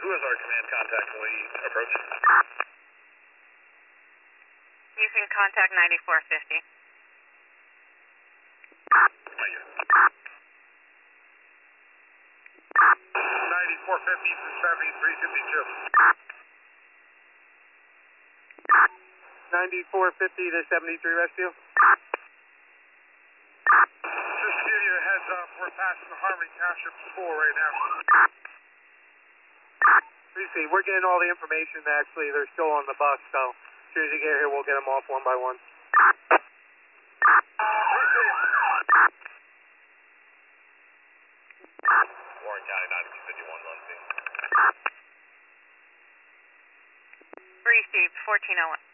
Who is our command contact when we approach? You can contact 9450. Thank you. 9450 to 7352. 9450 to 73 rescue. Just to give you a heads up, we're passing the Harmony Township School right now. Appreciate. We're getting all the information. Actually, they're still on the bus, so as soon as you get here, we'll get them off one by one. Warren County 9251 Lund. Received 1401.